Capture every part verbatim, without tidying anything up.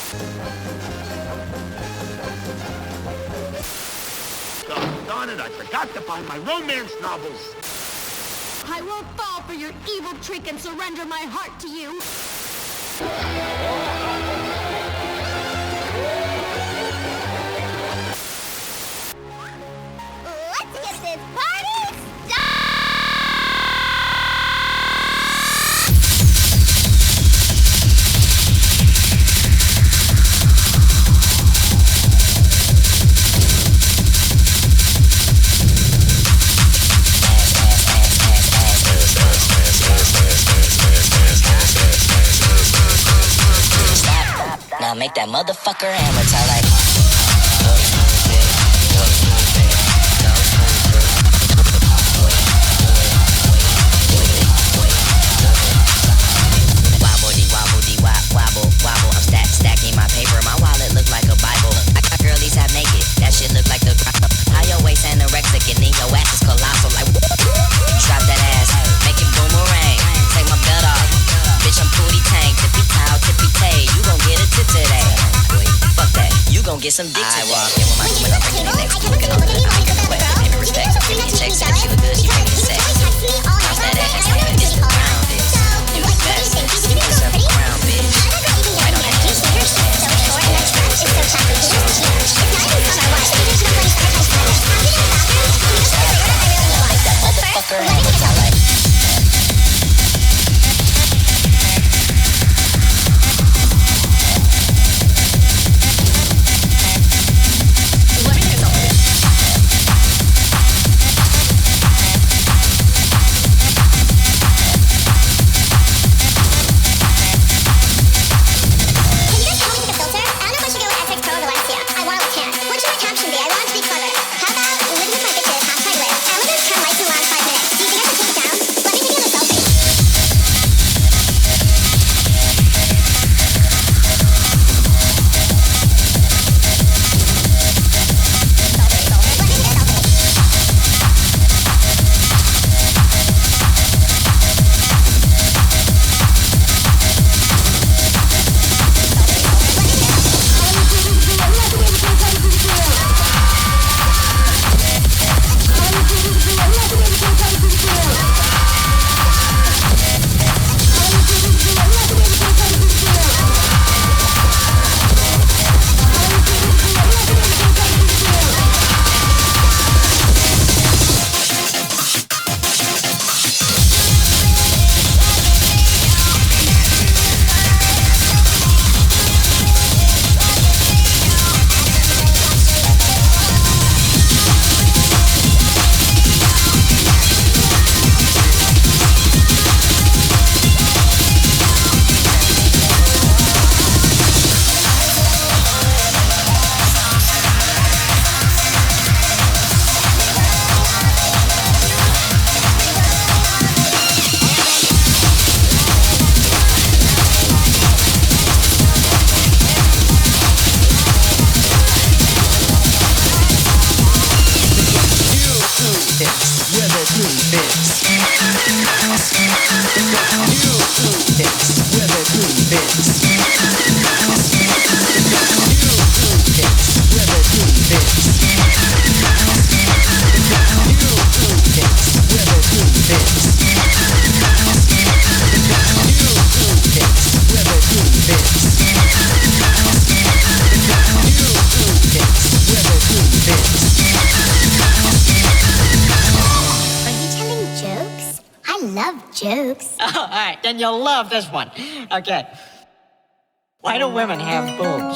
Darn it, I forgot to buy my romance novels. I won't fall for your evil trick and surrender my heart to you. Let's get this party started! Now make that motherfucker hammer time like. Wobble dee wobble dee wop wobble wobble. I'm stack stacking my paper. My wallet look like a Bible. I got girlies half naked. That shit look like the grotto. How your waist anorexic and then your ass is colossal like. Drop that ass, make it boomerang. Take my belt off, bitch I'm booty tank. Tippy towel, tippy tay. You gon' get a tip today. Fuck that, you gon' get some dick today. I walk in with my woman, I'm bringing it next. Looking all good, I'm making it wet. Pay me respect, give me a check. Say if she look good, she bring me the sex. Bounce that ass, it's the ground, bitch. You the best, just give yourself a crown, bitch. Right on that ass, you understand? Special sports, sports, sports, sports, sports, sports, make that motherfucker hammer time like. Jokes. Oh, all right, then you'll love this one. Okay. Why do women have boobs?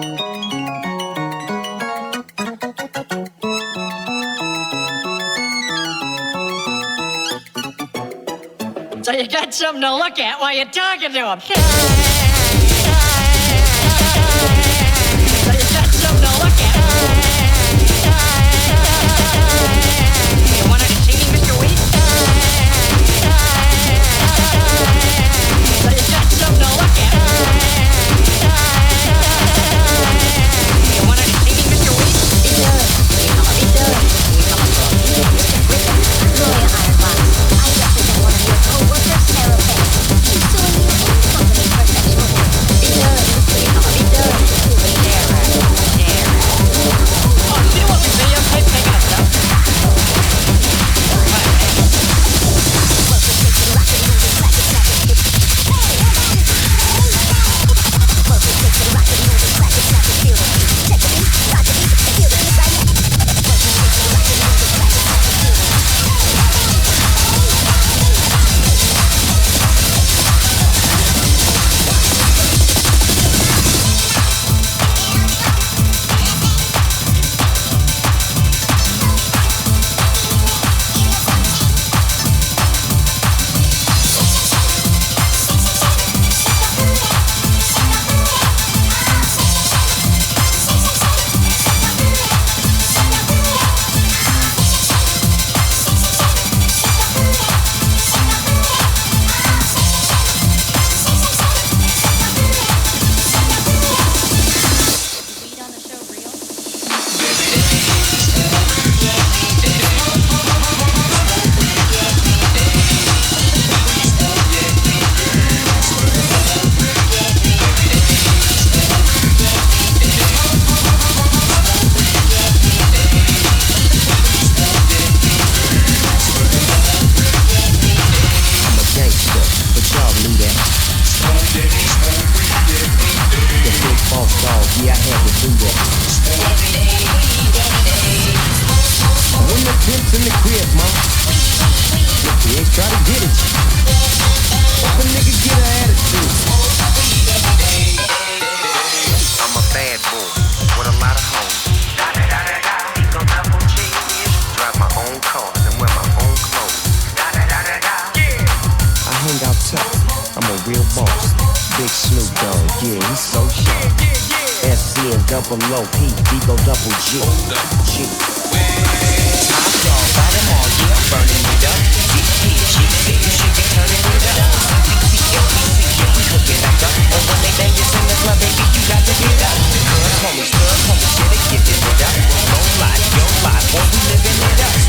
So you got something to look at while you're talking to them. So you got something to look at. You want to see me, Mister Wheat? So you got something to look at. You want to see me, Mister Wheat? Co-workers, Sarah Banks. She's suing you and company for sexual It's in the crib, man. Look, he ain't try to get at you. What the nigga get an attitude? I'm a bad boy with a lot of hoes. Drive my own car and wear my own clothes. I hang out tough. I'm a real boss. Big Snoop Dogg, yeah, he's so sharp. S C and double O P, Debo double G. G. I saw by them all, yeah, burning it up. G P, G P, you should be turning it up. C C, L P C, yeah, we hook it back up. And when they bang this in the club, baby, you got to get up. Girl, homies, girl, homies, yeah, they giving it up. No lie, yo lie, boy, we living it up.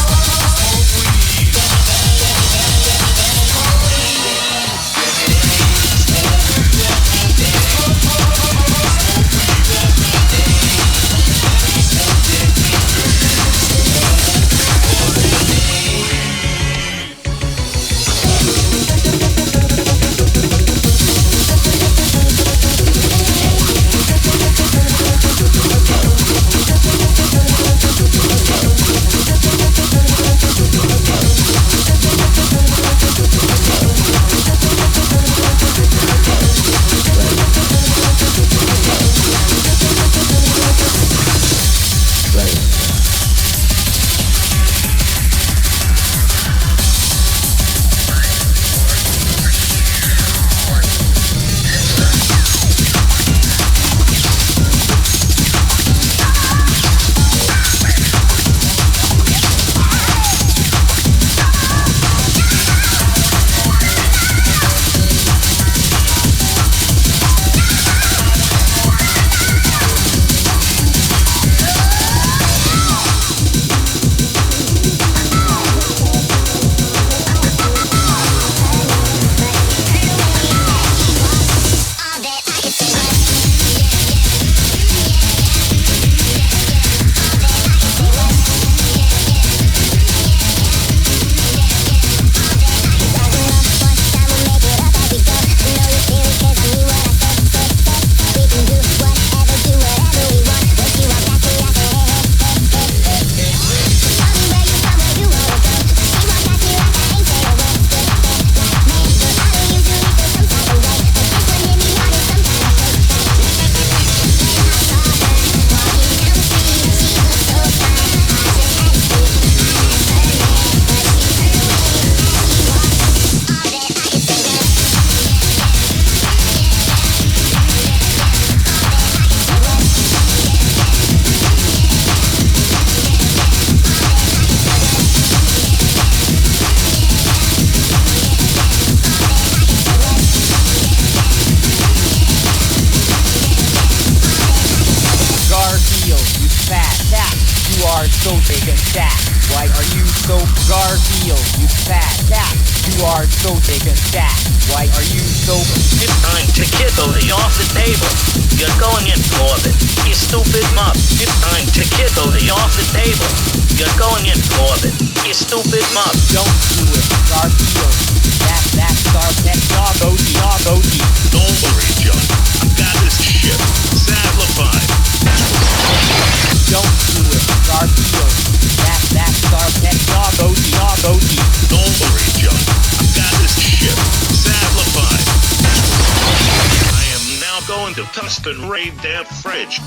And raid that fridge.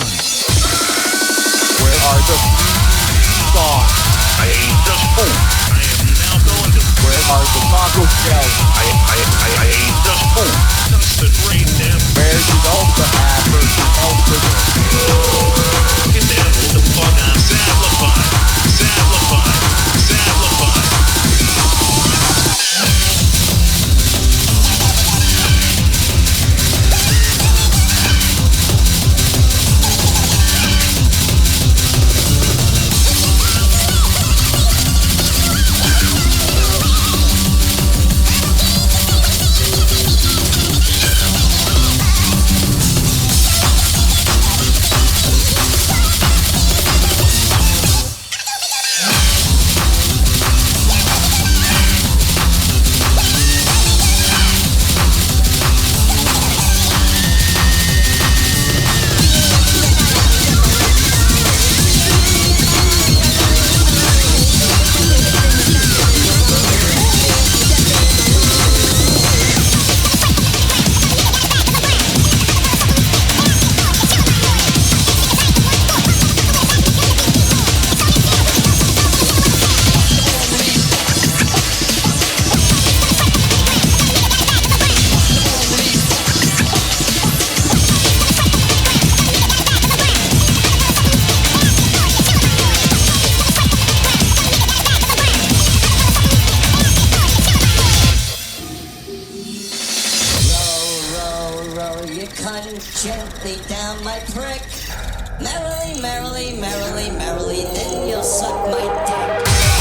Where are the stars? I ate the spoon. I am now going to. Where are the taco shells? I I I, I ate the spoon. Dust and raid that. Where's the ultra happers? Ultra. Get down with the fuck on Sadlify. Sadlify. Sadlify. your cunt gently down my prick. Merrily, merrily, merrily, merrily, then you'll suck my dick.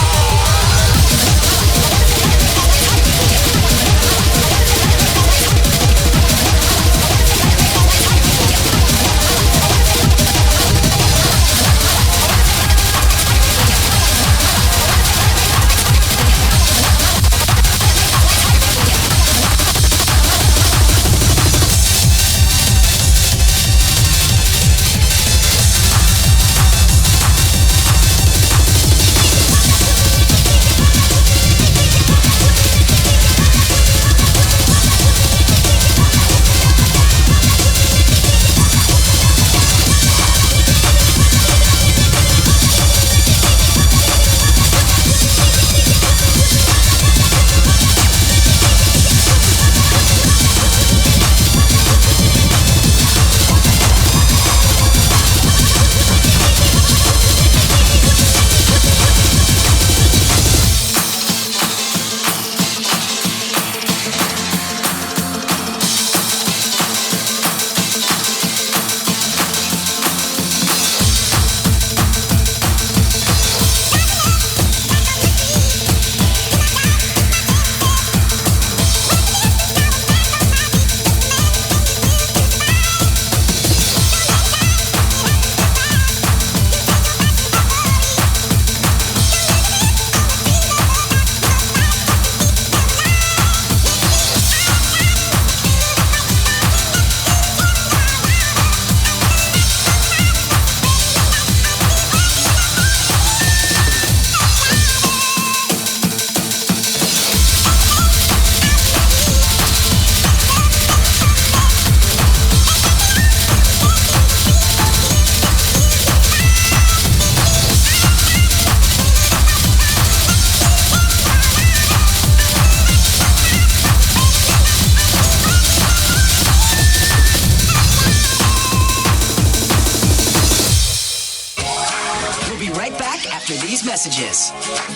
Messages.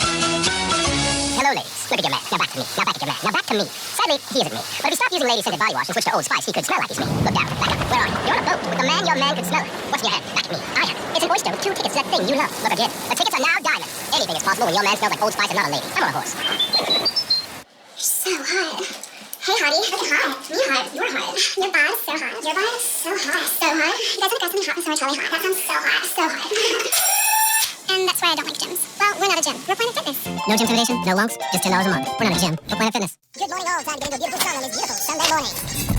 Hello, ladies. Look at your man. Now back to me. Now back at your man. Now back to me. Sadly, he isn't me. But if he stopped using lady-scented body wash and switched to Old Spice, he could smell like he's me. Look down. Back up. Where are you? You're on a boat with the man your man could smell. What's in your hand? Back at me. I am. It's an oyster with two tickets to that thing you love. Look again. The tickets are now diamonds. Anything is possible when your man smells like Old Spice and not a lady. I'm on a horse. You're so hot. Hey, hottie. Look at hot. Me hot. You're hot. Your bod is so hot. Your bod is so hot. So hot. You guys want to got something hot and so much really hot. That sounds so hot. So hot. And that's why I don't like gyms. Well, we're not a gym. We're Planet Fitness. No gym intimidation, no lunks, just ten dollars a month. We're not a gym. We're Planet Fitness. Good morning all. Time to get into a beautiful sun on this beautiful Sunday morning.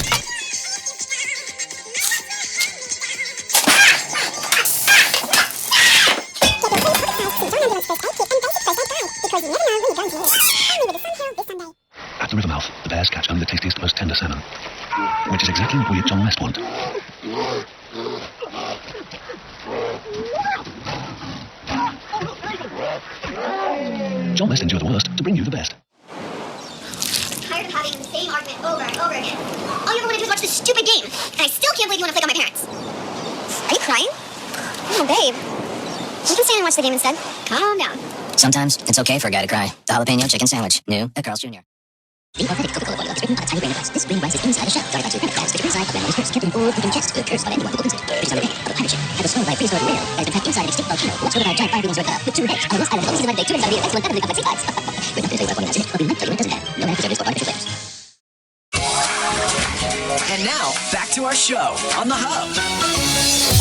At the river mouth, the bears catch only the tastiest, most tender salmon, which is exactly what we at John West want. John West endure the worst to bring you the best. I'm tired of having the same argument over and over again. All you ever want to do is watch this stupid game, and I still can't believe you want to flick on my parents. Are you crying? Oh, babe. You can stay and watch the game instead. Calm down. Sometimes it's okay for a guy to cry. The jalapeno chicken sandwich, new at Carl's Junior The authentic Coca-Cola formula is written on a tiny grain of rice. This grain of rice is inside the shell, guarded by two granite tabs, which are inside of grandmother's purse, kept in full vegan chest, the curse of anyone who opens it. Which is on the day of a pirate ship. Have a stolen by a prehistoric whale that has been packed inside an extinct volcano. What's with a giant fire beings red cup with two heads on the Ross Island. This is my day. Two minutes out of the excellent, better than complex sea lights. With nothing to tell you about formula, but we might tell you it doesn't have. No man preservatives for artificial flavors. And now, back to our show on the Hub.